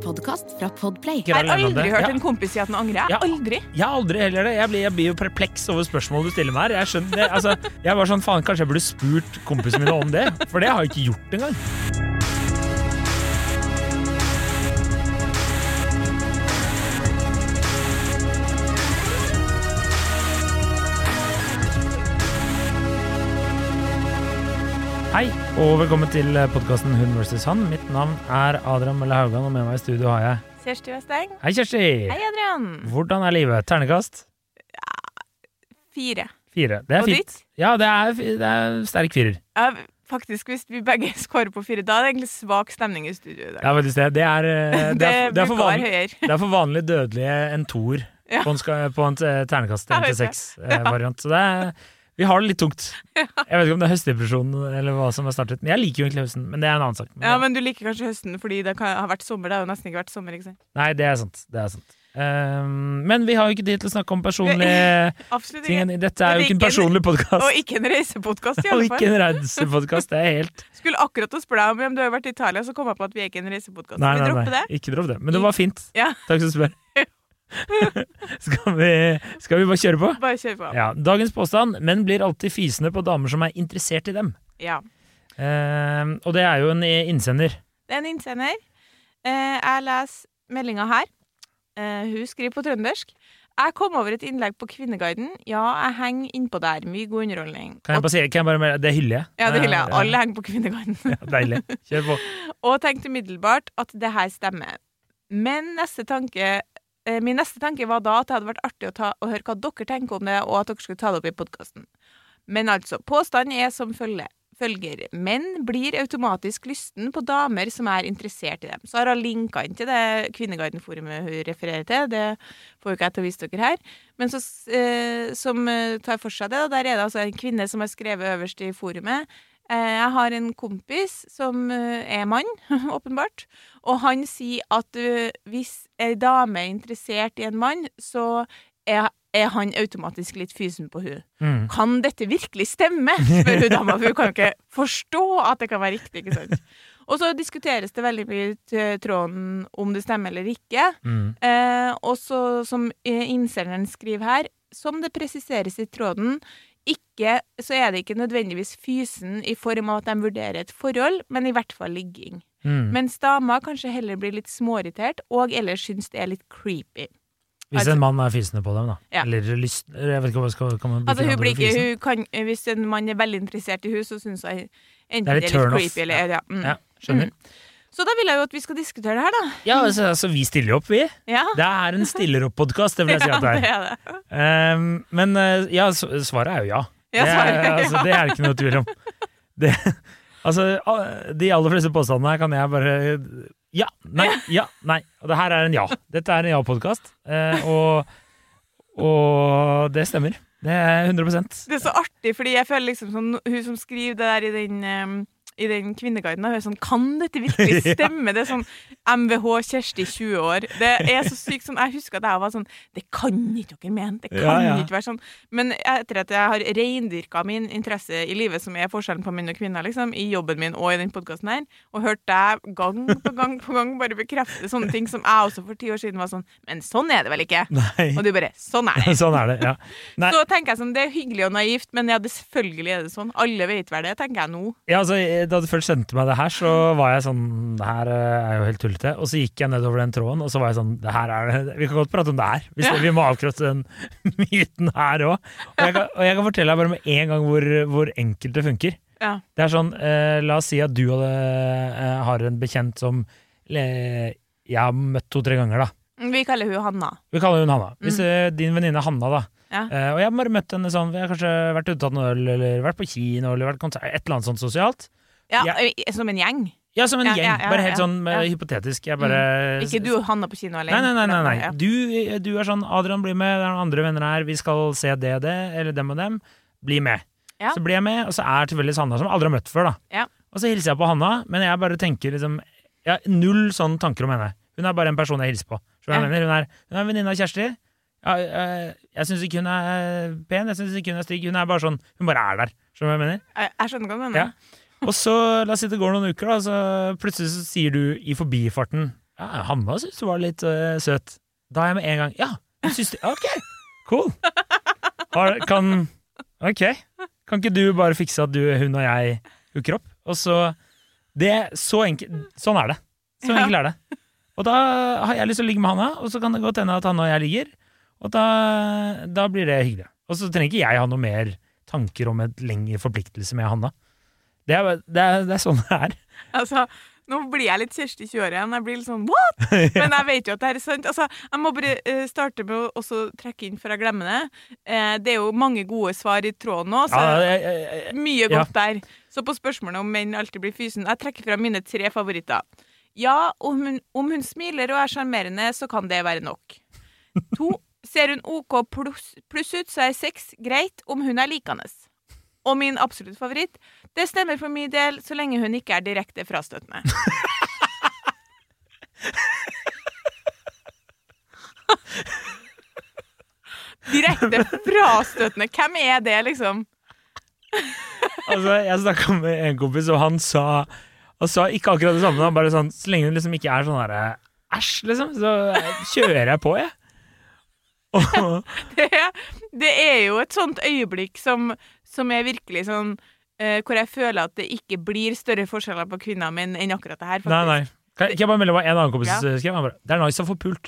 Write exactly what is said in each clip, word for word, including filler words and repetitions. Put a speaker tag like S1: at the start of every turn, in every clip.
S1: podcast fra Podplay.
S2: Jeg har aldri hørt
S3: ja.
S2: en kompis si at den angrer.
S3: Ja.
S2: Aldri.
S3: Jeg har aldri heller det. Jeg blir, jeg blir jo perpleks over spørsmålet du stiller meg her. Jeg skjønner det. Altså, jeg var sånn, faen, kanskje jeg burde spurt kompisene mine om det. For det har jeg ikke gjort engang. Hei, og velkommen til podcasten Hun versus Han. Mitt navn er Adrian Mølle Haugan, og med meg i studio har jeg
S2: Kjersti Vesteng.
S3: Hei, Kjersti!
S2: Hei, Adrian!
S3: Hvordan er livet? Ternekast?
S2: Fire.
S3: Fire. Det er
S2: Og
S3: fint.
S2: ditt?
S3: Ja, det er, det er sterk firer.
S2: Ja, faktisk, hvis vi begge skårer på fire, da er det egentlig svak stemning i studio i dag.
S3: Ja, faktisk det. Det er, eh, det
S2: det
S3: er, det er, for,
S2: bruker å være
S3: vanlig,
S2: høyere.
S3: det er for vanlig dødelige en toer
S2: Ja.
S3: på en, ska- på en eh, ternekast
S2: Jeg
S3: en til
S2: vet det.
S3: seks eh, variant. Så det er, vi har det litt tungt. Jeg vet ikke om det er høstdepresjon eller hva som har startet. Men jeg liker jo egentlig høsten, men det er en annen sak. Men,
S2: Ja, men du liker kanskje høsten fordi det kan, har vært sommer. Det har jo nesten ikke vært sommer, ikke sant?
S3: Nei, det er sant. Det er sant. Um, men vi har jo ikke tid til å snakke om personlige
S2: Absolutt
S3: ting.
S2: ikke.
S3: Dette er jo ikke en personlig podcast.
S2: Og ikke en reisepodcast, i
S3: Og
S2: alle
S3: ikke
S2: fall.
S3: en reisepodcast. Det er helt...
S2: Skulle akkurat å spørre deg om om du har vært i Italia, så kom jeg på at vi er ikke en reisepodcast.
S3: Nei,
S2: Vi
S3: nei,
S2: dropper
S3: nei.
S2: det.
S3: Ikke dropp det. Men det var fint.
S2: Ja,
S3: Takk som spør. skal, vi, skal vi bare kjøre på?
S2: bare kjør på.
S3: Ja, dagens påstand: menn blir alltid fisende på damer som er interessert i dem.
S2: Ja.
S3: Eh, og det er jo en innsender.
S2: Det er en innsender. Eh, jeg leser meldinga her. Eh, hun skriver på trøndersk. Jeg kom over et innlegg på Kvinneguiden. Ja, jeg henger innpå der. Mye god underholdning.
S3: Kan jeg bare si, kan jeg bare, det hyller jeg.
S2: Ja, det hyller jeg.
S3: Eh,
S2: Alle henger på Kvinneguiden.
S3: ja, deilig. Kjør på.
S2: Og tenkte umiddelbart at det her stemmer. Men neste tanke, eh, min neste tanke var da at det hadde vært artig å, ta, å høre hva dere tenker om det, og at dere skulle ta det opp i podcasten. Men altså, påstanden er som følger. følger. Menn blir automatisk lysten på damer som er interessert i dem. Så har jeg linket inn til det Kvinneguiden-forumet hun refererer til. Det får jo ikke jeg til å vise dere her. Men så, eh, som eh, tar for seg det, og der er det altså en kvinne som har skrevet øverst i forumet. Eh, jeg har en kompis som eh, er mann, åpenbart, og han sier at uh, hvis en dame er interessert i en mann, så er er han automatisk litt fysen på hun.
S3: Mm.
S2: Kan dette virkelig stemme? Spør hun dama, for hun kan jo ikke forstå at det kan være riktig, ikke sant? Og så diskuteres det veldig mye til tråden om det stemmer eller ikke.
S3: Mm.
S2: Eh, og så, som innsenderen skriver her, som det presiseres i tråden, ikke, så er det ikke nødvendigvis fysen i form av at de vurderer et forhold, men i hvert fall ligging.
S3: Mm.
S2: Mens dama kanskje heller blir litt småirritert, og ellers synes det er litt creepy.
S3: Hvis
S2: Altså-
S3: en mann er fysende på dem, da.
S2: Ja.
S3: Eller lyst... Jeg vet ikke hva skal kan man bruke
S2: Altså, hun
S3: andre
S2: blir ikke,
S3: fysen?
S2: hun kan, hvis en mann er veldig interessert i hun, så synes jeg enten
S3: Det er
S2: det
S3: litt
S2: er
S3: turn
S2: litt
S3: off.
S2: creepy, eller ja. Mm.
S3: Ja, skjønner.
S2: Så da vil jeg jo at vi skal diskutere det her, da.
S3: Ja, altså, altså vi stiller opp, vi.
S2: Ja,
S3: Det er en stiller-opp-podcast, det vil jeg si
S2: ja
S3: at det
S2: det
S3: er.
S2: er det.
S3: Um, men uh, ja, s- svaret er jo ja.
S2: Ja,
S3: det,
S2: svaret
S3: er,
S2: er ja.
S3: altså, det er det ikke noe tvil om. Det, altså, a- de aller fleste påstandene her kan jeg bare ja, nei, ja, nei. Og det her er en ja. Dette er en ja-podcast, uh, og, og det stemmer. Det er hundre prosent.
S2: Det er så artig, fordi jeg føler liksom sånn, hun som skriver det der i den, um, i den Kvinneguiden, hun er sånn, kan dette virkelig stemme? Det er sånn M V H Kjersti tjue år. Det er så sykt sånn, jeg husker at jeg var sånn, det kan ikke dere mene, det kan
S3: Ja, ja.
S2: ikke være sånn. Men etter at jeg har reindyrket min interesse i livet, som er forskjellen på menn og kvinner, liksom, i jobben min og i den podcasten her, og hørt deg gang på gang på gang bare bekrefte sånne ting som jeg også for ti år siden var sånn, men sånn er det vel ikke?
S3: Nei.
S2: Og du bare, sånn er det.
S3: Sånn er det, ja. Nei.
S2: Så tenker jeg sånn, det er hyggelig og naivt, men ja, det selvfølgelig er det sånn. Alle vet vel det, tenker jeg nå.
S3: Ja, altså, da du først sendte meg det her, så var jeg sånn, det her eh, er jo helt tullete. Og så gikk jeg nedover den tråden, og så var jeg sånn, det her er det. Vi kan godt prate om det her. Hvis
S2: Ja.
S3: Vi må avkrosse den myten her også. Og jeg kan, og jeg kan fortelle deg bare med en gang hvor, hvor enkelt det funker.
S2: Ja.
S3: Det er sånn, eh, la oss si at du hadde, eh, har en bekjent som eh, jeg har møtt to-tre ganger da.
S2: Vi kaller hun Hanna.
S3: Vi kaller hun Hanna. Hvis eh, din venninne Hanna da,
S2: Ja.
S3: eh, og jeg har bare møtt henne sånn, vi har kanskje vært ute og tatt noe øl, eller vært på kino, eller vært på konsert, et eller annet sånt sosialt.
S2: Ja,
S3: Ja.
S2: ø, som en gjeng.
S3: Ja, som en
S2: Ja,
S3: gjeng,
S2: ja, ja,
S3: bare helt
S2: ja.
S3: sånn eh,
S2: Ja.
S3: hypotetisk. Jeg bare...
S2: Ikke du og Hanna på kino alene.
S3: Nei, nei, nei, nei, nei.
S2: Ja.
S3: Du, du er sånn, Adrian blir med, det er noen andre venner her, vi skal se det og det, eller dem og dem, bli med.
S2: Ja.
S3: Så blir jeg med, og så er tilfeldigvis Hanna som jeg aldri har møtt før da.
S2: Ja.
S3: Og så hilser jeg på Hanna, men jeg bare tenker liksom, jeg har null sånne tanker om henne. Hun er bare en person jeg hilser på. Så jeg
S2: Ja.
S3: mener, hun er, hun er en venninne av Kjersti. Ja, jeg, jeg synes ikke hun er pen, jeg synes ikke hun er stygg, hun er bare sånn, hun bare er der. Skjønner du hva jeg mener?
S2: Jeg, jeg skjønner hva du mener.
S3: Ja. Og så, la oss si det går noen uker da, så plutselig så sier du i forbifarten Ja, Hanna synes du var litt uh, søt. Da er jeg med en gang, ja, du synes det, ok, cool. Har, kan, ok, kan ikke du bare fikse at du, hun og jeg hooker opp? Og så, det er så enkelt, sånn er det. Så
S2: Ja.
S3: enkelt er det. Og da har jeg lyst til å ligge med Hanna, og så kan det godt hende at Hanna og jeg ligger, og da, da blir det hyggelig. Og så trenger ikke jeg ha noe mer tanker om et lengre forpliktelse med Hanna. Det er, det er, det er sånn det er.
S2: Altså, nå blir jeg litt Kjersti tjue år igjen. Jeg blir litt sånn, what? Men jeg vet jo at det her er sant. Altså, jeg må bare uh, starte med å også trekke inn før jeg glemmer det. Eh, det er jo mange gode svar i tråden nå, så
S3: Ja, jeg, jeg, jeg,
S2: mye
S3: ja.
S2: godt der. Så på spørsmålet om menn alltid blir fysen, jeg trekker fra mine tre favoritter. Ja, om hun, om hun smiler og er charmerende, så kan det være nok. To, ser hun OK pluss plus ut, så er sex greit om hun er likende. Og min absolutt favoritt, det stemmer for min del så lenge hun ikke er direkte frastøtende. Direkte frastøtende, hvem er det liksom?
S3: altså, jeg snakket med en kompis, og han sa, han sa ikke akkurat det samme, han bare sånn, så lenge hun liksom ikke er sånn der, æsj, liksom, så kjører jeg på, jeg. Og,
S2: Det, det er jo et sånt øyeblikk som, som er virkelig sånn, eh, hvor jeg føler at det ikke blir større forskjeller på kvinner og menn enn akkurat det her, faktisk.
S3: nei, nei. Kan jeg, kan jeg bare melde hva en annen kompis
S2: Ja.
S3: skrev? Han bare, det er nice å få pult.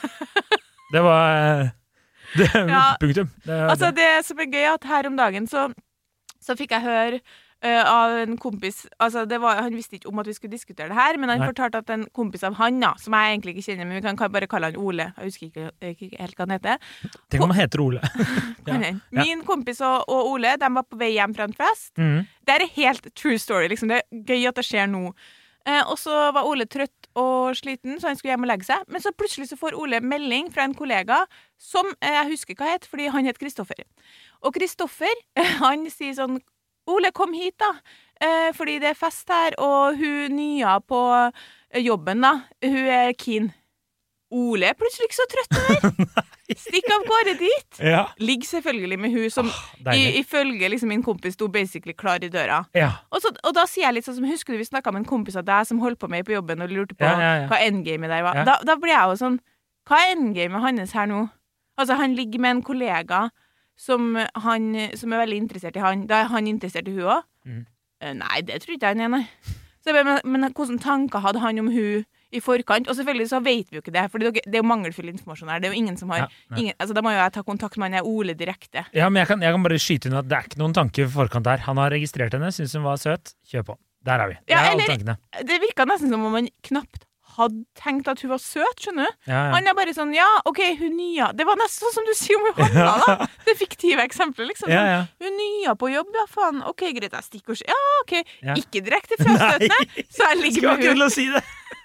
S3: det var, det,
S2: Ja.
S3: punktum. Det,
S2: Altså,
S3: det.
S2: det som er gøy er at her om dagen så, så fikk jeg høre uh, av en kompis, altså det var, han visste ikke om at vi skulle diskutere det her, men han
S3: Nei.
S2: fortalte at en kompis av han, ja, som jeg egentlig ikke kjenner, men vi kan kan bare kalle han Ole, jeg husker ikke, ikke helt hva han heter.
S3: Tenk om han heter Ole.
S2: Kan han. Min kompis og, og Ole, de var på vei hjem fra en fest.
S3: Mhm.
S2: Det er helt true story, liksom. Det er gøy at det skjer nå. Eh, og så var Ole trøtt og sliten, så han skulle hjem og legge seg. Men så plutselig så får Ole melding fra en kollega som eh, jeg husker hva het, fordi han het Kristoffer. Og Kristoffer, han sier sånn, Ole, kom hit da, eh, fordi det er fest her, og hun nya på eh, jobben da, hun er keen. Ole er plutselig ikke så trøtt der. Stikk av gårde dit.
S3: Ja,
S2: Ligg selvfølgelig med hun som i,
S3: deilig.
S2: ifølge liksom min kompis sto basically klar i døra.
S3: Ja,
S2: Og, så, og da sier jeg litt sånn som, husker du vi snakket med en kompis av deg som holdt på med på jobben og lurte på
S3: Ja, ja, ja.
S2: hva endgamet der var.
S3: Ja.
S2: Da, da blir jeg jo sånn, hva er endgamet hans her nå? Altså han ligger med en kollega som, han, som er veldig interessert i han. Da er han interessert i hun også?
S3: Mhm.
S2: Eh, Nei, det tror ikke han er, nei. Så, jeg bare, men, men hvordan tanker hadde han om hun i forkant? Og selvfølgelig så vet vi jo ikke det, for det er jo mangelfull informasjon her. Det er jo ingen som har,
S3: Ja, ja.
S2: ingen, altså da må jo jeg ta kontakt med han er Ole direkte.
S3: ja men jeg kan, jeg kan bare skyte inn at det er ikke noen tanke i forkant her. Han har registrert henne, synes hun var søt. Kjør på. Der er vi. Det
S2: Ja,
S3: er alle
S2: eller-
S3: tankene.
S2: Det virket nesten som om han knapt hadde tenkt at hun var søt, skjønner du?
S3: Ja, ja.
S2: Han er bare sånn, ja, ok, hun nya. Det var nesten sånn som du sier om hun Hanna, da. Det fiktive eksempelet, liksom.
S3: Ja,
S2: Sånn,
S3: ja.
S2: hun nya på jobb, ja, faen. Ok, greit, jeg stikker og ser. Ja, ok.
S3: Ja.
S2: Ikke direkte frastøtende,
S3: Nei.
S2: så jeg ligger
S3: Skal
S2: med
S3: ikke
S2: hun.
S3: til å si det.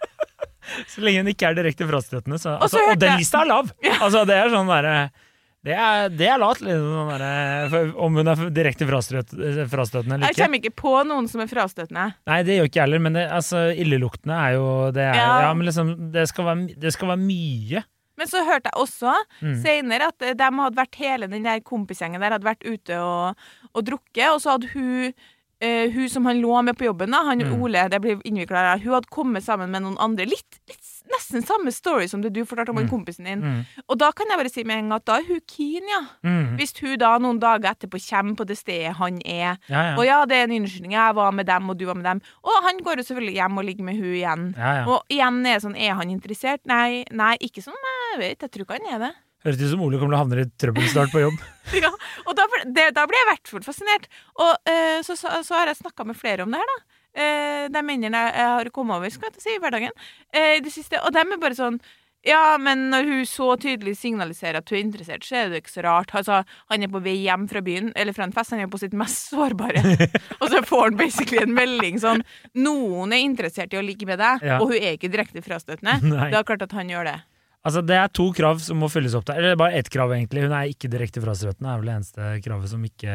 S3: Så lenge hun ikke er direkte frastøtende. Så,
S2: Og så
S3: altså, og
S2: hørte
S3: den
S2: jeg-
S3: lista er lav. Altså, det er sånn derre det er, det er lat, liksom, sånn derre, for om hun er direkte frastøt, frastøtende eller
S2: Jeg
S3: ikke.
S2: kommer ikke på noen som er frastøtende.
S3: Nei, det gjør ikke jeg heller, men det, altså, illeluktende er jo det er,
S2: Ja.
S3: ja. men liksom, det skal være, det skal være mye.
S2: Men så hørte jeg også
S3: Mm.
S2: senere at de hadde vært hele den der kompisgjengen der hadde vært ute og, og drukket, og så hadde hun eh, hun som han lå med på jobben, da, han
S3: Mm.
S2: Ole, det blir innviklet her, hun hadde kommet sammen med noen andre. Litt, litt nesten samme story som det du fortalte om
S3: Mm.
S2: den kompisen din.
S3: Mm.
S2: Og da kan jeg bare si med en gang at da er hun keen, ja.
S3: Mm.
S2: Hvis hun da noen dager etterpå kommer på det stedet han er,
S3: Ja, ja.
S2: og ja, det er en unnskyldning, jeg var med dem, og du var med dem, og han går jo selvfølgelig hjem og ligger med hun igjen.
S3: Ja, ja.
S2: Og igjen er det sånn, er han interessert? Nei, nei, ikke som jeg vet, jeg tror ikke han er det.
S3: Høres ut som Ole kommer til å havne i trøbbel snart på jobb.
S2: Ja, og da, det, da blir jeg i hvert fall fascinert. Og eh, så, så, så har jeg snakket med flere om det her, da. Eh, de mennene jeg, jeg har kommet over, skal jeg si, i hverdagen, eh, i det siste. Og de er bare sånn, ja, men når hun så tydelig signaliserer at hun er interessert, så er det ikke så rart. Altså, han er på vei hjem fra byen, eller fra en fest, han er på sitt mest sårbare. Og så får han basically en melding sånn, noen er interessert i å ligge med deg,
S3: Ja.
S2: og hun er ikke direkte frastøtende.
S3: Nei.
S2: Det er klart at han gjør det.
S3: Altså, det er to krav som må fylles opp der. Eller bare ett krav, egentlig. Hun er ikke direkte frastøtende. Det er vel det eneste kravet som ikke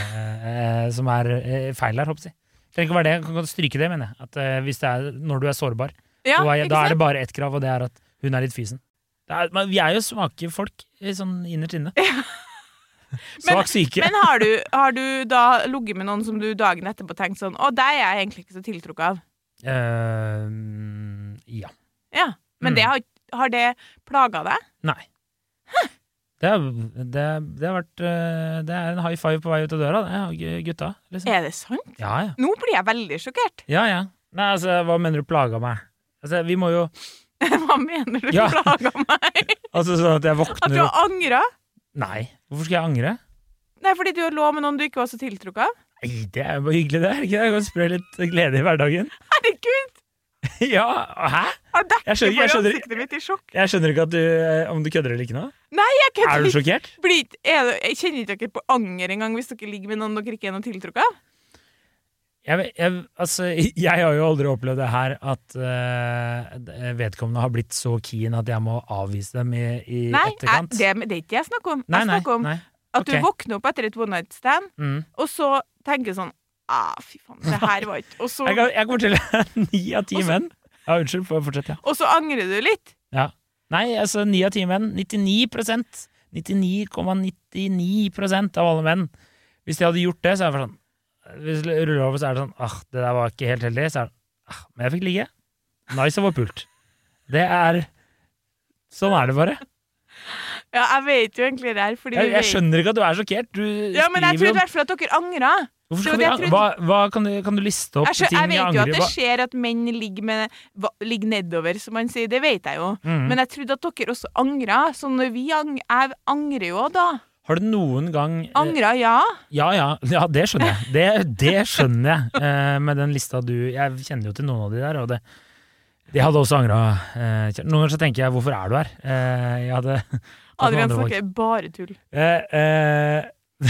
S3: eh, som er eh, feil her, håper jeg. Trenger ikke være det. Kan godt stryke det, mener jeg. At eh, hvis det er når du er sårbar,
S2: Ja,
S3: da, er,
S2: ikke
S3: da er
S2: sant?
S3: det bare ett krav, og det er at hun er litt fysen. Det er, men vi er jo svake folk, eh, sånn innerst inne. Svak syke.
S2: Men har du, har du da ligget med noen som du dagen etterpå tenkt sånn, å, deg er jeg egentlig ikke så tiltrukket av?
S3: Eh, ja.
S2: Ja. Men
S3: Mm.
S2: det har, har det plaget deg?
S3: Nei. Det, er, det, det har vært eh, Det er en high five på vei ut av døra, det, gu- gutta. Liksom.
S2: Er det sant?
S3: Ja, ja.
S2: Nå blir jeg veldig sjokkert.
S3: Ja, ja. Nei, altså, hva mener du plaga meg? Altså, vi må jo
S2: Hva mener du
S3: Ja.
S2: plaget meg?
S3: Altså, sånn at jeg
S2: At du
S3: våkner
S2: har
S3: opp
S2: angret?
S3: Nei, hvorfor skal jeg angre?
S2: Nei, fordi du lå med noen du ikke var så tiltrukket av?
S3: Nei, det er jo bare hyggelig, det. Er det ikke det? Jeg kan spre litt glede i hverdagen.
S2: Herregud!
S3: Ja, hæ?
S2: Han dekker
S3: Jeg skjønner- jeg
S2: bare
S3: skjønner-
S2: ansiktet mitt i sjokk.
S3: Jeg skjønner ikke at du, eh, om du kødder eller ikke nå.
S2: Nei, jeg
S3: Er
S2: kødder
S3: du
S2: ikke.
S3: sjokkert?
S2: Blir- er det- Jeg kjenner ikke dere på anger engang hvis dere ligger med noen dere ikke er noe tiltrukket av.
S3: Jeg, jeg, altså, jeg har jo aldri opplevd det her at eh, vedkommende har blitt så keen at jeg må avvise dem i, i
S2: Nei, jeg,
S3: etterkant.
S2: det, det er ikke jeg snakker om.
S3: nei,
S2: Jeg
S3: nei,
S2: snakker om
S3: nei.
S2: at du
S3: ok.
S2: våkner opp etter et one night stand,
S3: Mm.
S2: og så tenker sånn ah, fy faen, det her var ikke Og så,
S3: Jeg, kan, jeg kommer til ni av ti
S2: Og så-
S3: menn. Ja, unnskyld, får jeg fortsette, ja.
S2: og så angrer du litt.
S3: ja. Nei, altså ni av ti menn. nittini prosent. nittini komma nittini prosent av alle menn. Hvis de hadde gjort det, så er det sånn Hvis det ruller over, så er det sånn ah, det der var ikke helt heldig. Så er det ah, men jeg fikk ligge. Nice å få pult. Det er Sånn er det bare.
S2: Ja, jeg vet jo egentlig det her, fordi
S3: Jeg,
S2: vi
S3: jeg
S2: vet-
S3: skjønner ikke at du er sjokkert. Du
S2: Ja, men jeg
S3: skriver
S2: trodde
S3: jo
S2: i hvert fall at dere angret.
S3: Hvorfor
S2: det
S3: skal
S2: var
S3: vi
S2: det jeg
S3: ang-
S2: trodde.
S3: hva, hva kan, du, kan du liste opp
S2: Jeg, skjø-
S3: ting
S2: jeg vet jo at
S3: angrer
S2: det
S3: på?
S2: skjer at menn ligger, med, va, ligger nedover, som man sier. Det vet jeg jo.
S3: Mhm.
S2: Men jeg trodde at dere også angret. Så når vi ang jeg angrer jo da.
S3: Har du noen gang eh,
S2: Angret, ja.
S3: Ja, ja, ja, det skjønner jeg. Det, det skjønner jeg. Eh, med den lista du Jeg kjenner jo til noen av de der, og det, de hadde også angra. Eh, kjæ- noen ganger så tenker jeg 'hvorfor er du her?' Eh, jeg hadde tatt noen
S2: Adrian
S3: andre valg.
S2: snakker bare tull.
S3: Eh, eh,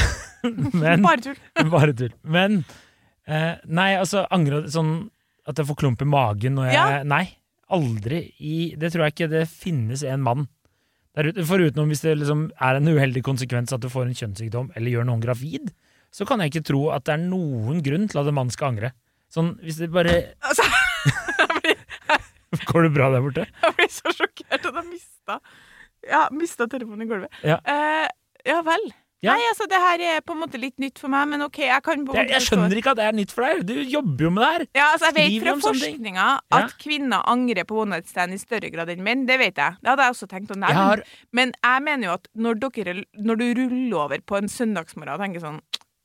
S3: men
S2: Bare tull.
S3: Bare tull. Men eh, Nei, altså angra sånn at jeg får klump i magen når jeg
S2: Ja.
S3: Nei, aldri i Det tror jeg ikke det finnes en mann der ute. Foruten hvis det liksom er en uheldig konsekvens at du får en kjønnssykdom eller gjør noen gravid, så kan jeg ikke tro at det er noen grunn til at en mann skal angre. Sånn, hvis det bare
S2: Altså, jeg blir,
S3: Går det bra der borte?
S2: jeg blir så sjokkert at jeg mista Ja, mista telefonen i gulvet.
S3: Ja.
S2: Eh, ja vel.
S3: Ja.
S2: Nei, altså, det her er på en måte litt nytt for meg, men OK, jeg kan på en
S3: Jeg,
S2: måte
S3: jeg skjønner ikke at det er nytt for deg. Du jobber jo med det her.
S2: Ja, altså Jeg vet
S3: Skriver
S2: fra
S3: om sånne ting.
S2: forskninga
S3: Ja.
S2: at kvinner angrer på one night stand i større grad enn menn. Det vet jeg. Det hadde jeg også tenkt å
S3: Jeg
S2: nevne.
S3: har
S2: Men jeg mener jo at når, dere, når du ruller over på en søndagsmorgen og tenker sånn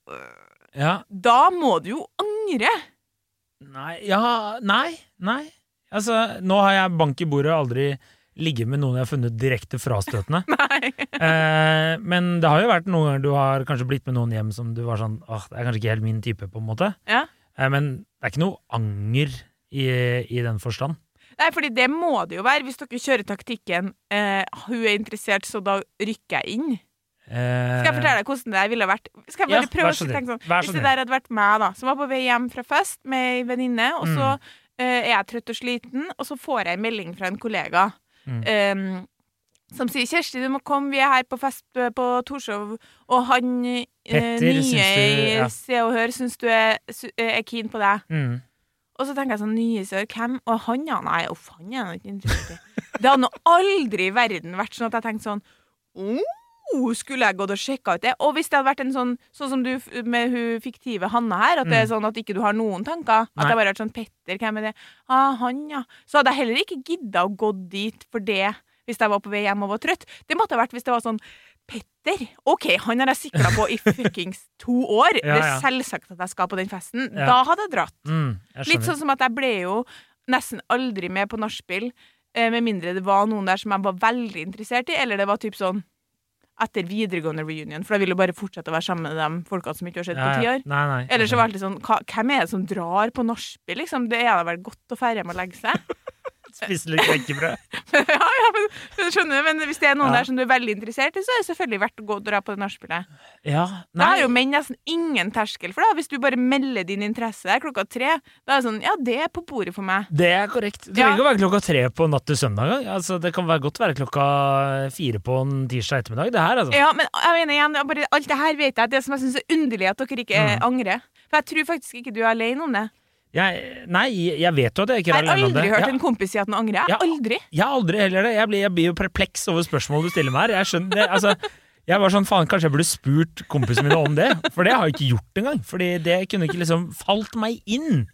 S2: øh,
S3: Ja.
S2: Da må du jo angre!
S3: Nei, ja, nei, nei. Altså, nå har jeg bank i bordet og aldri ligget med noen jeg har funnet direkte frastøtende.
S2: Nei.
S3: eh, men det har jo vært noen ganger du har kanskje blitt med noen hjem som du var sånn, åh, det er kanskje ikke helt min type på en måte.
S2: Ja.
S3: Eh, men det er ikke noe anger i, i den forstand.
S2: Nei, fordi det må det jo være hvis dere kjører taktikken eh, hun er interessert, så da rykker jeg inn.
S3: Eh,
S2: Skal jeg fortelle deg hvordan det der ville vært? Skal jeg
S3: Ja,
S2: bare prøve
S3: vær så
S2: å tenke
S3: snill.
S2: sånn
S3: Vær så
S2: Hvis det
S3: snill.
S2: der hadde vært meg, da, som var på vei hjem fra fest med ei venninne, og så
S3: Mm.
S2: eh, er jeg trøtt og sliten, og så får jeg en melding fra en kollega
S3: Mm.
S2: eh, som sier 'Kjersti, du må komme, vi er her på fest eh, på Torshov', og han eh,
S3: Petter,
S2: nye
S3: syns du-
S2: i
S3: ja.
S2: Se og Hør syns du er, sy- er keen på deg.
S3: Mm.
S2: Og så tenker jeg sånn, nye sør, hvem? Og han, ja, nei, uff, han er jeg ikke interessert i. Det hadde nå aldri i verden vært sånn at jeg tenkte sånn, oh, skulle jeg gått og sjekket ut det? Og hvis det hadde vært en sånn, sånn som du f- med hun fiktive Hanna her, at det er
S3: Mm.
S2: sånn at ikke du har noen tanker, at
S3: Nei.
S2: det bare har vært sånn, Petter, hvem er det? Ah, han, ja. Så hadde jeg heller ikke giddet å gå dit for det, hvis jeg var på vei hjem og var trøtt. Det måtte ha vært hvis det var sånn, Petter, ok, han har jeg siklet på i fuckings to år.
S3: Ja,
S2: Det
S3: ja.
S2: er selvsagt at jeg skal på den festen.
S3: Ja.
S2: Da hadde jeg dratt.
S3: Mm, jeg
S2: Litt
S3: skjønner.
S2: sånn som at jeg ble jo nesten aldri med på nachspiel, eh, med mindre det var noen der som jeg var veldig interessert i, eller det var typ sånn etter videregående reunion, for da vil jo bare fortsette å være sammen med de folka som ikke har sett
S3: Ja,
S2: på ti
S3: ja.
S2: år.
S3: Nei, nei.
S2: Eller så var det alltid sånn, hva- hvem er det som drar på nachspiel, liksom? Det er da vel godt å færre med å legge seg.
S3: Spise litt knekkebrød.
S2: ja, ja, men du skjønner, men hvis det er noen
S3: Ja.
S2: der som du er veldig interessert i, så er det selvfølgelig verdt å gå og dra på det nachspielet.
S3: Ja,
S2: Da
S3: nei.
S2: har jo menn nesten ingen terskel for det. Hvis du bare melder din interesse der klokka tre, da er det sånn, ja, det er på bordet for meg.
S3: Det er korrekt. Det
S2: Ja.
S3: trenger ikke å være klokka tre på natt til søndag. Altså, det kan være godt være klokka fire på en tirsdag ettermiddag. Det her, altså.
S2: Ja, men jeg mener igjen, bare, alt det her vet jeg, det som jeg synes er underlig at dere ikke
S3: Mm.
S2: angrer. For jeg tror faktisk ikke du er alene om det.
S3: Jeg, nei, jeg vet jo at jeg ikke
S2: Jeg
S3: er
S2: har
S3: alene om det.
S2: aldri hørt
S3: Ja.
S2: en kompis si at han angrer. Jeg
S3: Ja.
S2: aldri.
S3: Jeg har aldri heller det. Jeg blir, jeg blir jo perpleks over spørsmålet du stiller meg her. Jeg skjønner det. Altså, jeg var sånn, faen, kanskje jeg burde spurt kompisene mine om det. For det har jeg ikke gjort engang. Fordi det kunne ikke liksom falt meg inn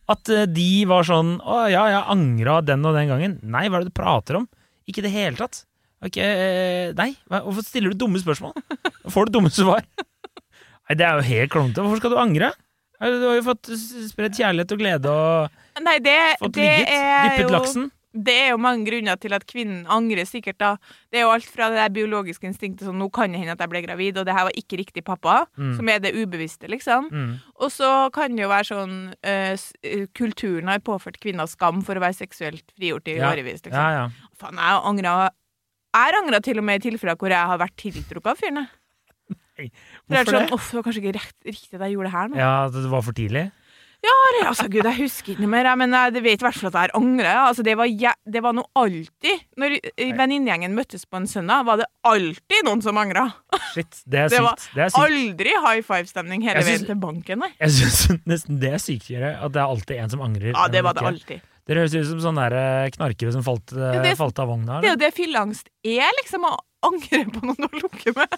S3: At eh, de var sånn, å ja, jeg angret den og den gangen. Nei, hva er det du prater om? Ikke det hele tatt. Ok, eh, nei, hva- hvorfor stiller du dumme spørsmål? Får du dumme svar? Nei, det er jo helt klonete. Hvorfor skal du angre? Du har jo fått s- spredt kjærlighet og glede og
S2: Nei, det,
S3: fått
S2: det
S3: ligget,
S2: er
S3: dyppet
S2: jo
S3: laksen.
S2: Det er jo mange grunner til at kvinnen angrer sikkert da. Det er jo alt fra det der biologiske instinktet som nå kan det hende at jeg ble gravid, og det her var ikke riktig pappa,
S3: Mm.
S2: som er det ubevisste, liksom.
S3: Mm.
S2: Og så kan det jo være sånn eh, s- eh, kulturen har påført kvinner skam for å være seksuelt frigjort i
S3: Ja.
S2: årevis, liksom.
S3: Ja, ja.
S2: Faen, jeg angret Jeg angret til og med i tilfeller hvor jeg har vært tiltrukket av fyrene. For jeg er
S3: Hvorfor
S2: sånn,
S3: det?
S2: uff, det var kanskje ikke rett, riktig at jeg gjorde det her nå.
S3: Ja, at det var for tidlig.
S2: Eller, altså, Gud, jeg husker ikke noe mer, jeg, men jeg vet i hvert fall at jeg angrer. Ja. Altså, det, var, je- det var noe alltid. Når eh, venninnegjengen møttes på en søndag, var det alltid noen som angret.
S3: Shit, det er
S2: Det var
S3: sykt. Det er sykt.
S2: Aldri high five-stemning hele
S3: Jeg
S2: veien
S3: synes-
S2: til banken, nei.
S3: Jeg synes nesten det er sykere at det er alltid en som angrer.
S2: Ja, det
S3: enn
S2: var det
S3: ikke.
S2: alltid.
S3: Dere høres ut som sånne der eh, knarkere som falt, eh,
S2: Ja, det-
S3: falt av vogna.
S2: Det er
S3: eller?
S2: jo det fylleangst er, liksom, å angre på noen å lukke med.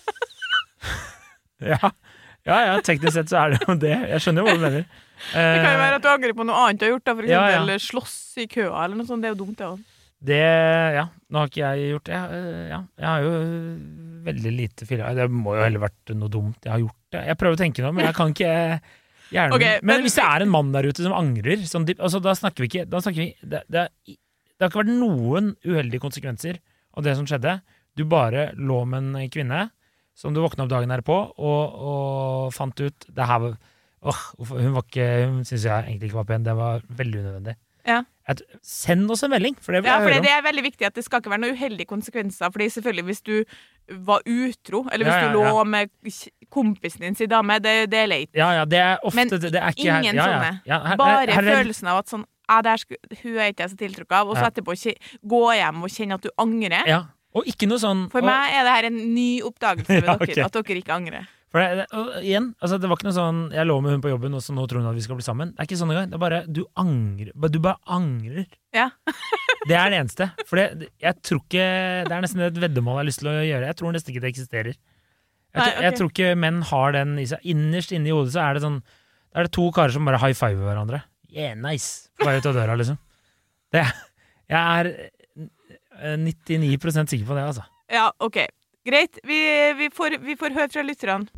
S3: Ja. ja, ja, teknisk sett så er det jo det. Jeg skjønner jo hva du mener.
S2: Det kan jo være at du angrer på noe annet du har gjort, da, for
S3: Ja,
S2: eksempel
S3: ja.
S2: slåss i køa, eller noe sånt. Det er jo dumt, det også.
S3: Det, ja, nå har ikke jeg gjort det. Jeg, eh, ja, jeg har jo veldig lite fylla. Det må jo heller vært noe dumt jeg har gjort det. Jeg prøver å tenke noe, men jeg kan ikke hjernen.
S2: Ok,
S3: men,
S2: men-
S3: hvis det er en mann der ute som angrer, sånn, dyp- altså, da snakker vi ikke da snakker vi, det, det, er- det har ikke vært noen uheldige konsekvenser av det som skjedde. Du bare lå med en kvinne som du våkna opp dagen her på, og, og fant ut det her var, åh, hvorfor- hun var ikke, hun synes jeg egentlig ikke var pen. Det var veldig unødvendig.
S2: Ja.
S3: Et, send oss en melding, for det vil
S2: Ja,
S3: jeg
S2: for
S3: høre om.
S2: det er veldig viktig at det skal ikke være noen uheldige konsekvenser. Fordi selvfølgelig hvis du var utro, eller hvis
S3: Ja, ja,
S2: du lå
S3: ja.
S2: med k- kompisen din sin dame, det, det er leit.
S3: Ja, ja, det er ofte
S2: Men
S3: det, det er ikke her-
S2: ingen
S3: ja, ja,
S2: sånne.
S3: ja, her-
S2: Bare
S3: her er-
S2: følelsen av at sånn ja, der sku, hun er ikke jeg så tiltrukket av, og så
S3: Ja.
S2: etterpå kje- gå hjem og kjenne at du angrer.
S3: Ja, og ikke noe sånn
S2: For
S3: og,
S2: meg er det her en ny oppdagelse ved
S3: Ja,
S2: dere,
S3: ok.
S2: at dere ikke angrer.
S3: for det, det, og igjen, altså, det var ikke noe sånn jeg lå med hun på jobben, og så nå tror hun at vi skal bli sammen. Det er ikke sånn engang. Det er bare du angrer. Bare- Du bare angrer.
S2: Ja.
S3: Det er det eneste. For det, jeg tror ikke Det er nesten et veddemål jeg har lyst til å gjøre. Jeg tror nesten ikke det eksisterer. Jeg,
S2: Nei,
S3: tror- jeg
S2: ok.
S3: tror ikke menn har den i seg. Innerst inne i hodet så er det sånn Da er det to karer som bare high fiver hverandre. Yeah, nice. På vei ut av døra, liksom. Det, jeg er eh, nittini prosent sikker på det, altså.
S2: Ja, ok. Greit. Vi, vi, får, vi får høre fra lytterne.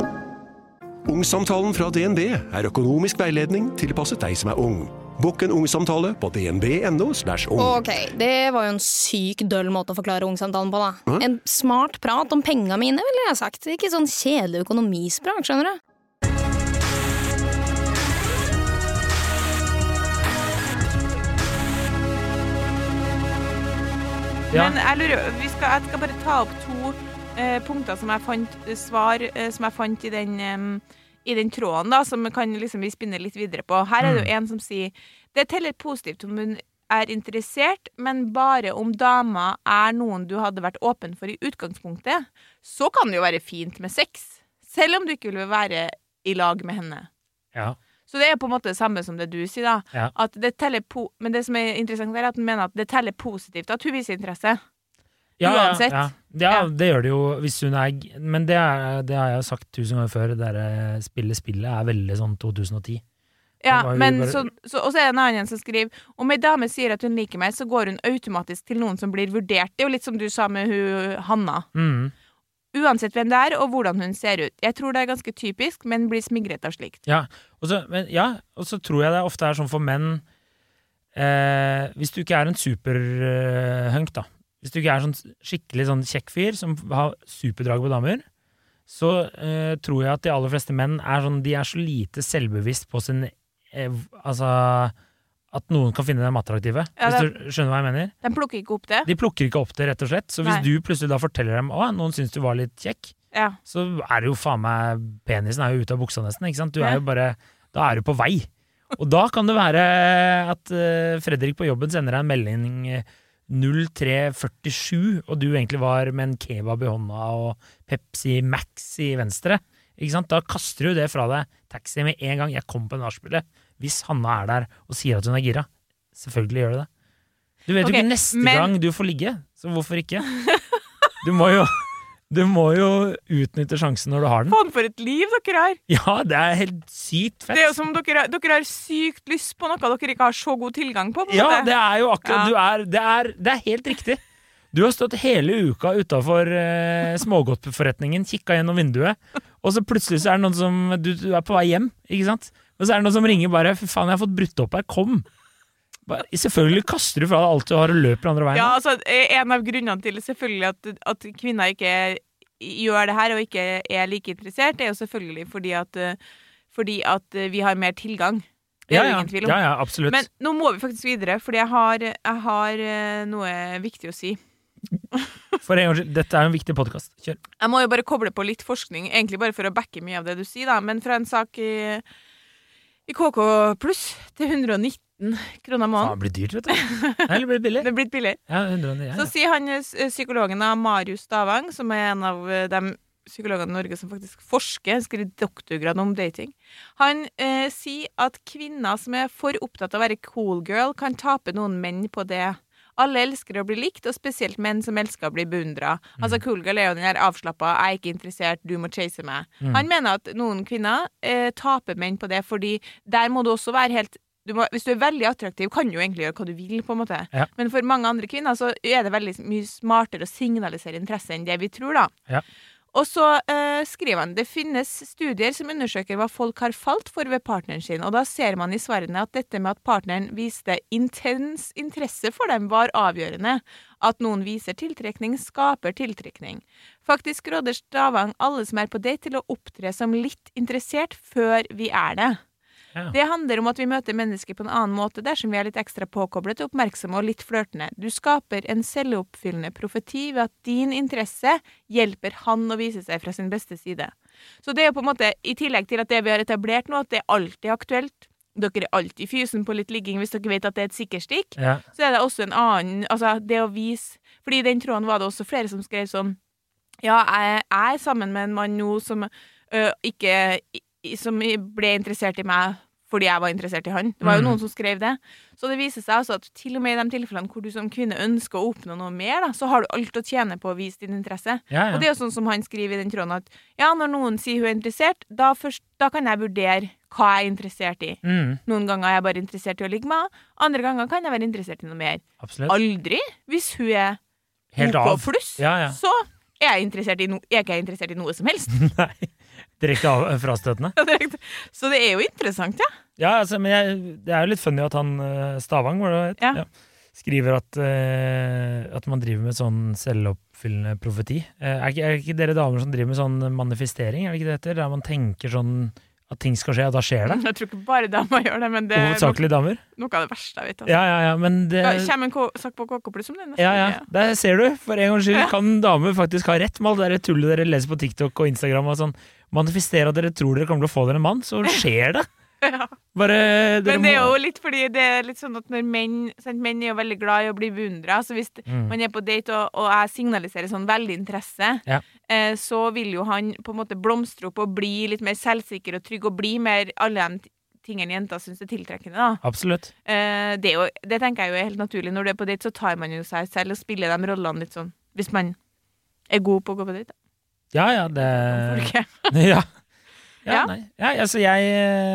S1: Ungsamtalen fra D N B er økonomisk veiledning tilpasset deg som er ung. Bokk en ungsamtale på dnb.no slash ung.
S4: Ok, det var jo en syk døll måte å forklare ungsamtalen på, da.
S1: Hæ?
S4: En smart prat om penga mine, ville jeg sagt. Ikke sånn kjedelig økonomisprat, skjønner du.
S3: Ja.
S2: Men jeg lurer, vi skal, jeg skal bare ta opp to eh, punkter som jeg fant, eh, svar eh, som jeg fant i den, em, i den tråden, da, som kan liksom vi spinne litt videre på. Her er det jo en som sier det teller positivt om hun er interessert, men bare om dama er noen du hadde vært åpen for i utgangspunktet, så kan det jo være fint med sex, selv om du ikke vil være i lag med henne.
S3: Ja.
S2: Så det er på en måte det samme som det du sier, da.
S3: Ja.
S2: At det teller po men det som er interessant er at han mener at det teller positivt at hun viser interesse.
S3: Ja,
S2: Uansett.
S3: Ja, ja. ja,
S2: Ja.
S3: det gjør det jo hvis hun er g- Men det, er, det har jeg jo sagt tusen ganger før. Det der spillet spillet er veldig sånn to tusen og ti.
S2: Ja,
S3: Det var jo
S2: men
S3: bare-
S2: så, så, og så er det en annen som skriver om ei dame sier at hun liker meg, så går hun automatisk til noen som blir vurdert. Det er jo litt som du sa med hun Hanna.
S3: Mm.
S2: Uansett hvem det er, og hvordan hun ser ut. Jeg tror det er ganske typisk, men blir smigret av slikt.
S3: Ja, og så, men, ja, og så tror jeg det ofte er sånn for menn eh, hvis du ikke er en superhunk, da. Hvis du ikke er sånn skikkelig sånn kjekk fyr som har superdrag på damer, så eh, tror jeg at de aller fleste menn er sånn De er så lite selvbevisst på sin eh, Altså at noen kan finne dem attraktive.
S2: Ja,
S3: hvis
S2: det-
S3: du skjønner hva jeg mener?
S2: De plukker ikke opp det.
S3: De plukker ikke opp det, rett og slett. Så hvis
S2: Nei.
S3: du plutselig da forteller dem å, noen syns du var litt kjekk,
S2: Ja.
S3: så er det jo faen meg Penisen er jo ute av buksa nesten, ikke sant? Du
S2: Ja.
S3: er jo bare Da er du på vei. Og da kan det være at eh, Fredrik på jobben sender deg en melding eh, null tre førtisju, og du egentlig var med en kebab i hånda og Pepsi Max i venstre. Ikke sant? Da kaster du det fra deg. Taxi med en gang. Jeg kommer på nachspielet. Hvis Hanna er der og sier at hun er gira. Selvfølgelig gjør du det. Du vet
S2: Ok,
S3: jo ikke neste
S2: men-
S3: gang du får ligge, så hvorfor ikke? Du må jo Du må jo utnytte sjansen når du har den.
S2: Faen for et liv dere har!
S3: Ja, det er helt sykt fett.
S2: Det er jo som dere, har- dere har sykt lyst på noe dere ikke har så god tilgang på. på en
S3: Ja,
S2: måte.
S3: det er jo akkurat
S2: Ja.
S3: du er, det, er, det er helt riktig. Du har stått hele uka utenfor eh, smågodtforretningen, kikket gjennom vinduet, og så plutselig så er det noen som du, du er på vei hjem, ikke sant? Og så er det noen som ringer bare, fy faen, jeg har fått brutt opp her, kom. Bare, selvfølgelig kaster du fra deg alt du har og løper andre veien.
S2: Ja, altså, en av grunnene til selvfølgelig at, at kvinner ikke gjør det her og ikke er like interessert, er jo selvfølgelig fordi at, eh, fordi at vi har mer tilgang. Det er
S3: ja,
S2: jo
S3: ja,
S2: ingen tvil om.
S3: ja, ja, absolutt.
S2: Men nå må vi faktisk videre, fordi jeg har, jeg har eh, noe viktig å si.
S3: For en gang skyld, dette er en viktig podcast. Kjør.
S2: Jeg må jo bare koble på litt forskning, egentlig bare for å backe mye av det du sier, da. Men fra en sak i, i K K pluss til hundre og nitten kroner
S3: Faen,
S2: måneden.
S3: det blir dyrt, vet du. Eller blir det billig?
S2: Det er blitt billig.
S3: Ja, hundre og ni, ja,
S2: Så
S3: ja.
S2: sier han eh, psykologen da, Marius Stavang, som er en av eh, de psykologene i Norge som faktisk forsker, skriver doktorgrad om dating. Han eh, sier at kvinner som er for opptatt av å være cool girl, kan tape noen menn på det. Alle elsker å bli likt, og spesielt menn som elsker å bli beundret. Altså, cool girl er jo den her avslappet, jeg er ikke interessert, du må chase meg.
S3: Mm.
S2: Han mener at noen kvinner eh, taper menn på det, fordi der må du også være helt du må, hvis du er veldig attraktiv, kan du jo egentlig gjøre hva du vil, på en måte.
S3: Ja.
S2: Men for mange andre kvinner så er det veldig mye smartere å signalisere interesse enn det vi tror, da.
S3: Ja.
S2: Og så eh, skriver han det finnes studier som undersøker hva folk har falt for ved partneren sin, og da ser man i svarene at dette med at partneren viste intens interesse for dem var avgjørende. At noen viser tiltrekning, skaper tiltrekning. Faktisk råder Stavang alle som er på date til å opptre som litt interessert før vi er det.
S3: Ja.
S2: Det handler om at vi møter mennesker på en annen måte dersom vi er litt ekstra påkoblet, oppmerksomme og litt flørtende. Du skaper en selvoppfyllende profeti ved at din interesse hjelper han å vise seg fra sin beste side. Så det er jo på en måte, i tillegg til at det vi har etablert nå, at det er alltid aktuelt, dere er alltid fysen på litt ligging hvis dere vet at det er et sikkerstikk,
S3: Ja.
S2: så er det også en annen, altså det å vise, fordi i den tråden var det også flere som skrev sånn, ja, jeg, jeg er sammen med en mann nå som ø, ikke... som ble interessert i meg fordi jeg var interessert i han. Det var jo
S3: Mm.
S2: noen som skrev det. Så det viser seg altså at til og med i de tilfellene hvor du som kvinne ønsker å oppnå noe mer, da, så har du alt å tjene på å vise din interesse.
S3: Ja, ja.
S2: Og det er jo sånn som han skriver i den tråden at ja, når noen sier hun er interessert, da, først, da kan jeg vurdere hva jeg er interessert i.
S3: Mm,
S2: Noen ganger er jeg bare interessert i å ligge med, andre ganger kan jeg være interessert i noe mer.
S3: absolutt.
S2: Aldri, hvis hun er
S3: Helt
S2: OK
S3: av.
S2: pluss,
S3: Ja, ja.
S2: så er jeg, interessert i no, er ikke jeg interessert i noe som helst.
S3: Nei, direkte av, frastøtende.
S2: Så det er jo interessant, ja.
S3: Ja, altså, men jeg, det er jo litt funny at han eh, Stavang var det,
S2: Ja.
S3: skriver at, eh, at man driver med sånn selvoppfyllende profeti. Eh, er, ikke, er ikke dere damer som driver med sånn manifestering, er det ikke det heter? Der man tenker sånn at ting skal skje, og da skjer det?
S2: Jeg tror ikke bare damer gjør det, men det er noe,
S3: Hovedsakelig damer?
S2: noe av det verste jeg vet. Altså.
S3: Ja, ja, ja, men det...
S2: Ja, kommer en ko- sak på K K pluss om det? nesten
S3: Ja, ja,
S2: ikke.
S3: der ser du. For en gangs skyld
S2: Ja.
S3: kan damer faktisk ha rett med alt det der tullet dere leser på TikTok og Instagram og sånn. Manifestere at dere tror dere kommer til å få dere en mann, så skjer det.
S2: Ja.
S3: Bare dere
S2: Men det er
S3: må-
S2: jo litt fordi det er litt sånn at når menn sant, menn er jo veldig glad i å bli beundra, så hvis
S3: Mm.
S2: man er på date og, og jeg signaliserer sånn veldig interesse,
S3: Ja.
S2: eh, så vil jo han på en måte blomstre opp og bli litt mer selvsikker og trygg og bli mer alle de tingene jenter syns er tiltrekkende. da.
S3: Absolutt.
S2: Eh, det, er jo, det tenker jeg jo er helt naturlig. Når du er på date, så tar man jo seg selv og spiller de rollene litt sånn, hvis man er god på å gå på date. da.
S3: Ja, ja, det
S2: Hvorfor ikke?
S3: Ja. Ja,
S2: Ja.
S3: nei. Ja, altså, jeg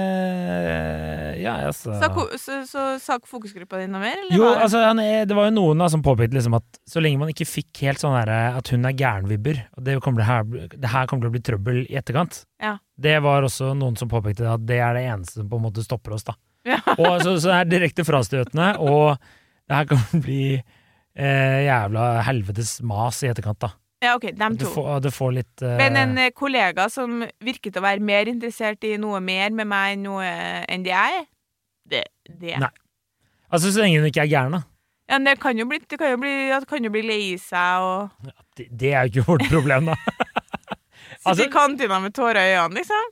S3: eh, Ja, altså
S2: Så, ko- så, så sa fokusgruppa di noe mer? Eller
S3: Jo,
S2: var det-
S3: altså, han er, det var jo noen da som påpekte liksom at så lenge man ikke fikk helt sånn der, at hun er gærenvibber, og det, kommer til her, det her kommer til å bli trøbbel i etterkant,
S2: Ja.
S3: det var også noen som påpekte at det er det eneste som på en måte stopper oss, da.
S2: Ja.
S3: Og så, så det er direkte frastøtende, og det her kan bli eh, jævla helvetes mas i etterkant, da.
S2: Ja, ok, dem
S3: Du
S2: to.
S3: får, du får litt eh,
S2: Men en eh, kollega som virket å være mer interessert i noe mer med meg enn noe enn det jeg er, det, det.
S3: Nei. Altså, så lenge hun ikke er gæren, da.
S2: Ja, men det kan jo bli, det kan jo bli, det kan jo bli lei seg og
S3: Det, det er jo ikke vårt problem, da.
S2: sitte
S3: Altså-
S2: i kantina med tårer i øynene, liksom.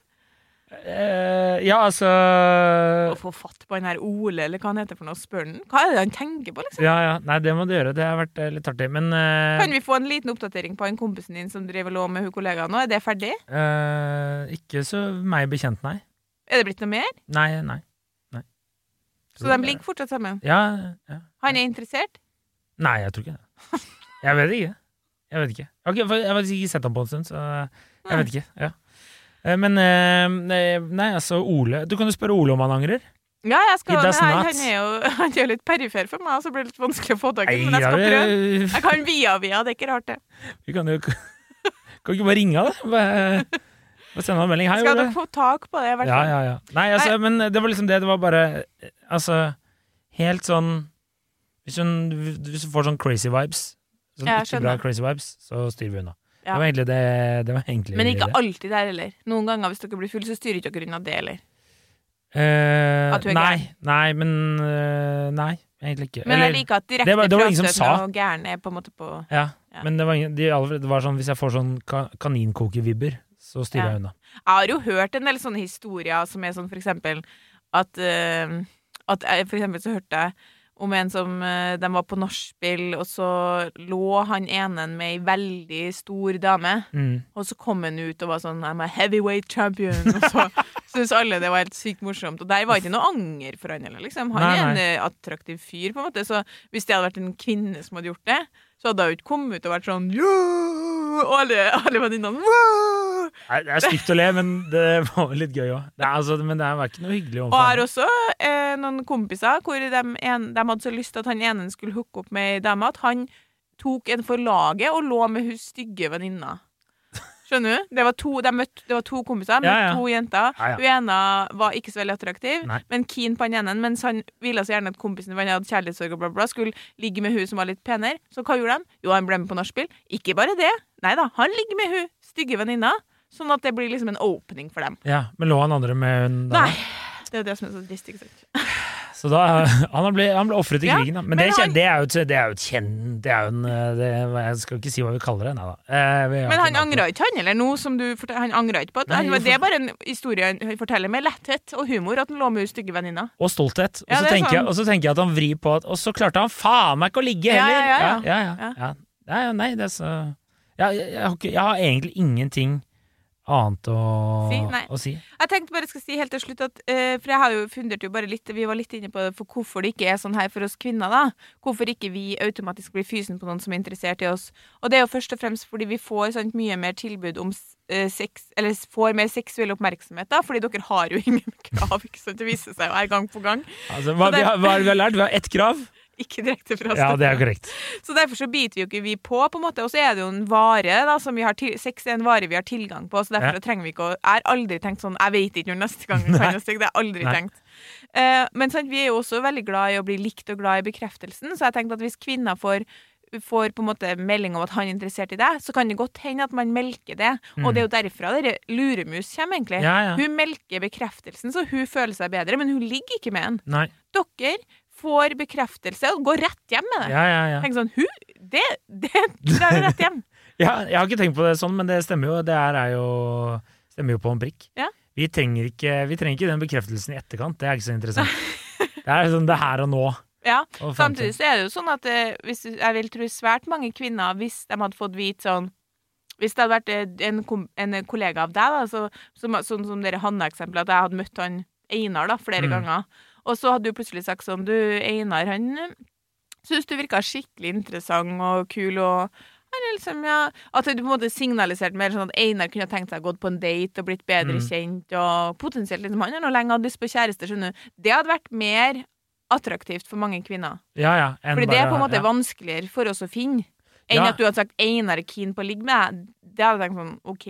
S3: Eh, ja, altså
S2: Og få fatt på den her Ole, eller hva han heter for noe, spør den. Hva er det han tenker på, liksom?
S3: Ja, ja. Nei, det må du gjøre. Det har vært eh, litt artig. Men eh,
S2: Kan vi få en liten oppdatering på en kompisen din som driver lå med hun kollegaen nå? Er det ferdig?
S3: eh, ikke så meg bekjent, nei.
S2: Er det blitt noe mer?
S3: Nei, nei. nei.
S2: Så de ligger fortsatt sammen?
S3: Ja, ja.
S2: Han er interessert?
S3: Nei, jeg tror ikke det. Jeg vet ikke. Jeg vet ikke. Jeg har ikke, jeg har faktisk ikke sett ham på en stund, så jeg vet ikke. Ja. Eh, Men eh, nei, altså Ole Du kan jo spørre Ole om han angrer.
S2: Ja, jeg skal,
S3: It does
S2: nei,
S3: not.
S2: han, er jo, han er jo litt perifer for meg, så blir det litt vanskelig å få tak i, men jeg
S3: Nei,
S2: skal
S3: ja,
S2: prøve.
S3: vi-
S2: Jeg kan via via, det er ikke rart det.
S3: Vi kan jo Kan vi ikke bare ringe, da? Bare, bare sende han en melding. Hei,
S2: Skal
S3: Ole.
S2: dere få tak på det, i hvert
S3: Ja,
S2: fall.
S3: ja, ja. Nei, altså, men det var liksom det. Det var bare Altså, helt sånn Hvis, hun, hvis du får sånn crazy vibes, sånn
S2: Ja,
S3: ikke bra
S2: skjønner.
S3: crazy vibes, så styrer vi unna.
S2: Ja.
S3: Det var egentlig det. det, var egentlig
S2: Men ikke
S3: det.
S2: alltid der heller. Noen ganger hvis dere blir full, så styrer ikke dere unna det heller.
S3: Eh,
S2: At du er
S3: nei,
S2: gæren.
S3: nei, men øh, Nei, egentlig ikke.
S2: Men
S3: Eller-
S2: jeg liker at direkte
S3: det var- det var ingen som
S2: frastøtende
S3: sa.
S2: og gæren er på en måte på
S3: Ja,
S2: Ja.
S3: men det var, ingen, de, alle- det var sånn hvis jeg får sånn ka, kaninkokervibber, så styrer
S2: Ja.
S3: jeg unna.
S2: Jeg har jo hørt en del sånne historier som er sånn for eksempel at, eh, at jeg, For eksempel så hørte jeg om en som eh, de var på nachspiel, og så lå han ene med ei veldig stor dame,
S3: Mm.
S2: og så kom han ut og var sånn I'm a heavyweight champion, og så syntes alle det var helt sykt morsomt. Og der var ikke noe anger for han heller, liksom. Han
S3: Nei,
S2: er en
S3: nei.
S2: eh, attraktiv fyr, på en måte, så hvis det hadde vært en kvinne som hadde gjort det, så hadde hun ikke kommet ut og vært sånn «Ja!» og alle, alle venninnene «Wow!»
S3: Nei, det er stygt å le, men det var litt gøy òg. Altså, men det var ikke noe hyggelig
S2: Og jeg
S3: overfor
S2: har
S3: henne.
S2: også eh, noen kompiser hvor de, en, de hadde så lyst til at han ene skulle hooke opp med ei dame, at han tok en for laget og lå med hun stygge venninna. Skjønner du? Det var to, de møtte, det var to kompiser, møtte
S3: Ja, ja.
S2: to jenter.
S3: Ja, ja.
S2: Hun ene var ikke så veldig attraktiv,
S3: Nei.
S2: men keen på han ene, mens han ville så gjerne at kompisen for han hadde kjærlighetssorg og bla, bla, skulle ligge med hun som var litt penere. Så hva gjorde han? Jo, han ble med på nachspiel. Ikke bare det. Nei da, han ligger med hun stygge venninna, sånn at det blir liksom en opening for dem.
S3: Ja, men lå han andre med hun da?
S2: Nei, det er jo det som er så trist, ikke sant?
S3: Så da, han ble, han ble offret i
S2: Ja,
S3: krigen, da. Men,
S2: men
S3: det,
S2: han-
S3: kjen- det, er jo et, det er jo et kjenn... Det er jo en det, Jeg skal ikke si hva vi kaller det, nei da. Eh, vi har
S2: Men
S3: ikke
S2: han
S3: navn på det.
S2: angra ikke, han, eller noe som du fortel, Han angra ikke på at
S3: Nei,
S2: han,
S3: hvorfor-
S2: Det er bare en historie han forteller med letthet og humor, at han lå med hun stygge venninna.
S3: Og stolthet. Og
S2: Ja,
S3: så
S2: det er
S3: tenker, jeg-
S2: sånn.
S3: og så tenker jeg at han vrir på at Og så klarte han faen meg ikke å ligge
S2: Ja,
S3: heller!
S2: ja, ja,
S3: ja, ja,
S2: ja.
S3: ja. Ja, ja, nei, det er så ja, jeg, jeg, har ikke, jeg har egentlig ingenting annet å
S2: Si, nei.
S3: å si.
S2: Jeg tenkte bare jeg skal si helt til slutt at eh, For jeg har jo fundert jo bare litt Vi var litt inne på det for hvorfor det ikke er sånn her for oss kvinner, da. Hvorfor ikke vi automatisk blir fysen på noen som er interessert i oss. Og det er jo først og fremst fordi vi får sant, mye mer tilbud om eh, sex, eller får mer seksuell oppmerksomhet, da. Fordi dere har jo ingen krav, ikke sant. Det viser seg jo her gang på gang.
S3: Altså, hva,
S2: Så det-
S3: vi har, hva har vi har lært? Vi har ett krav.
S2: Ikke direkte fra
S3: Ja,
S2: støtte.
S3: det er korrekt.
S2: Så derfor så biter vi jo ikke vi på, på en måte. Og så er det jo en vare, da, som vi har til, sex er en vare vi har tilgang på, så derfor
S3: Ja.
S2: så trenger vi ikke å Jeg har aldri tenkt sånn Jeg vet ikke når neste gang vi kan oss det. Det har jeg aldri
S3: Nei.
S2: tenkt. Eh, men sant, vi er jo også veldig glad i å bli likt og glad i bekreftelsen, så jeg tenkte at hvis kvinner får får på en måte melding om at han er interessert i deg, så kan det godt hende at man melker det. Og det er jo derfra dere luremus kommer, egentlig.
S3: Ja, ja.
S2: Hun melker bekreftelsen, så hun føler seg bedre, men hun ligger ikke med han.
S3: Nei.
S2: Dere får bekreftelse og går rett hjem med det.
S3: Ja, ja, ja.
S2: Tenk sånn, hun, det, det drar jo rett hjem.
S3: Ja, jeg har ikke tenkt på det sånn, men det stemmer jo. Det her er jo Stemmer jo på en prikk.
S2: Ja.
S3: Vi trenger ikke Vi trenger ikke den bekreftelsen i etterkant. Det er ikke så interessant. Det er sånn det her og nå.
S2: Ja,
S3: Og fremtid.
S2: samtidig så er det jo sånn at eh, hvis, jeg vil tro svært mange kvinner, hvis de hadde fått vite sånn hvis det hadde vært eh, en, kom, en kollega av deg, da, så, som, sånn som dere Hanne-eksempelet, at jeg hadde møtt han Einar da, flere
S3: Mm.
S2: ganger, og så hadde du plutselig sagt sånn, du Einar, han eh, synes du virket skikkelig interessant og kul, og han er liksom, ja, at du på en måte signaliserte mer sånn at Einar kunne tenkt seg å gått på en date og blitt bedre
S3: Mm.
S2: kjent, og potensielt liksom, han har nå lenge hatt lyst på kjæreste, skjønner du. Det hadde vært mer attraktivt for mange kvinner.
S3: Ja, ja. enn
S2: Fordi det er
S3: bare-
S2: på en måte
S3: ja.
S2: vanskeligere for oss å finne enn
S3: Ja.
S2: at du hadde sagt Einar er keen på å ligge med deg. Det hadde jeg tenkt sånn, ok.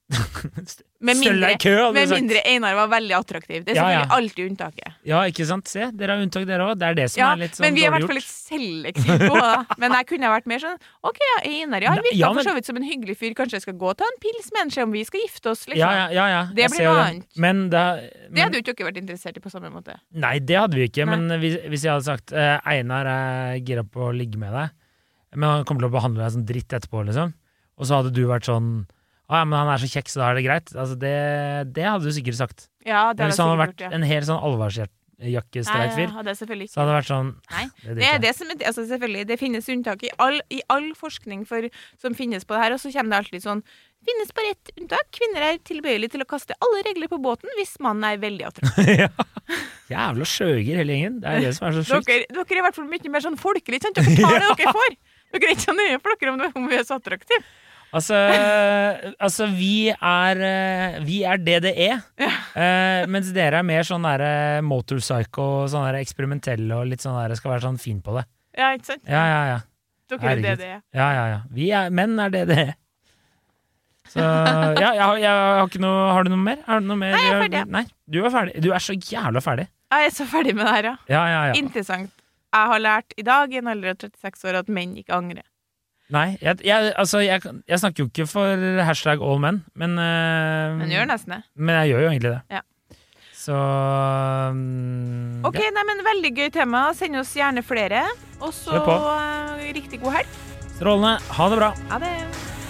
S2: Med
S3: Stell
S2: mindre,
S3: deg i kø, hadde
S2: med
S3: du sagt.
S2: mindre Einar var veldig attraktiv. Det er
S3: Ja,
S2: selvfølgelig
S3: ja.
S2: alltid unntaket.
S3: Ja, ikke sant? Se, dere har unntak, dere òg. Det er det som
S2: Ja,
S3: er litt sånn
S2: men vi er i hvert
S3: dårlig
S2: fall
S3: gjort.
S2: litt selektive på det. Men jeg kunne ha vært mer sånn OK, ja, Einar, ja, han
S3: Nei,
S2: virka
S3: ja,
S2: for
S3: men-
S2: så vidt som en hyggelig fyr. Kanskje jeg skal gå og ta en pils med han, se om vi skal gifte oss, liksom.
S3: Ja, ja, ja, ja.
S2: Det
S3: jeg
S2: blir
S3: ser jo
S2: noe
S3: det.
S2: annet.
S3: Men det,
S2: Det
S3: men,
S2: hadde jo ikke dere vært interessert i på samme måte.
S3: Nei, det hadde vi ikke.
S2: Nei.
S3: Men hvis, hvis jeg hadde sagt eh, Einar er gira på å ligge med deg, men han kommer til å behandle deg sånn dritt etterpå, liksom, og så hadde du vært sånn Å ja, men han er så kjekk, så da er det greit. Altså, det, det hadde du sikkert sagt.
S2: Ja, det
S3: Men
S2: hadde
S3: hvis
S2: jeg
S3: han hadde
S2: sikkert
S3: vært
S2: gjort, ja.
S3: en helt sånn alvorsjakkestreik
S2: Nei,
S3: fyr,
S2: ja, hadde jeg selvfølgelig ikke.
S3: så hadde det vært sånn
S2: Nei,
S3: det
S2: det er
S3: driter jeg.
S2: det som er, altså selvfølgelig, det finnes unntak i all, i all forskning for, som finnes på det her, og så kommer det alltid sånn, finnes bare ett unntak, kvinner er tilbøyelige til å kaste alle regler på båten hvis mannen er veldig attraktiv.
S3: Ja. Jævla skjøger hele gjengen. Det er det som er så sjukt.
S2: Dere, dere er i hvert fall mye mer sånn folkelig, sant? Dere tar det dere får. Dere er ikke så nøye for dere om, om vi er så attraktive.
S3: Altså, altså vi er eh, Vi er D D E,
S2: Ja.
S3: eh, mens dere er mer sånn der eh, motorpsycho, sånn der eksperimentelle og litt sånn der, skal være sånn fin på det.
S2: Ja, ikke sant?
S3: Ja, ja, ja.
S2: Dere er
S3: Herregud.
S2: det det er.
S3: Ja, ja, ja. Vi er, menn er D D E. Så ja, jeg, har- jeg har ikke noe Har du noe mer? Har du noe mer?
S2: Nei, jeg er ferdig.
S3: Nei, du er ferdig. Du er så jævla ferdig.
S2: Jeg er så ferdig med det her, ja.
S3: Ja, ja, ja.
S2: Interessant. Jeg har lært i dag, i en alder av trettiseks år, at menn ikke angrer.
S3: Nei, jeg, jeg, altså, jeg, jeg snakker jo ikke for hashtag all men, men eh,
S2: Men gjør nesten det.
S3: Men jeg gjør jo egentlig det.
S2: Ja.
S3: Så mm,
S2: Ok, nei, men veldig gøy tema. Send oss gjerne flere. Og så
S3: Kjør på.
S2: eh, riktig god helg.
S3: Strålende. Ha det bra.
S2: Ha det.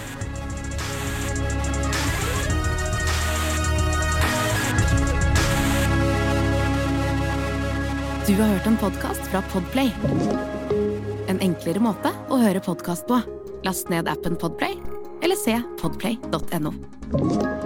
S5: Du har hørt en podcast fra Podplay. En enklere måte å høre podcast på. Last ned appen Podplay, eller se podplay punktum no.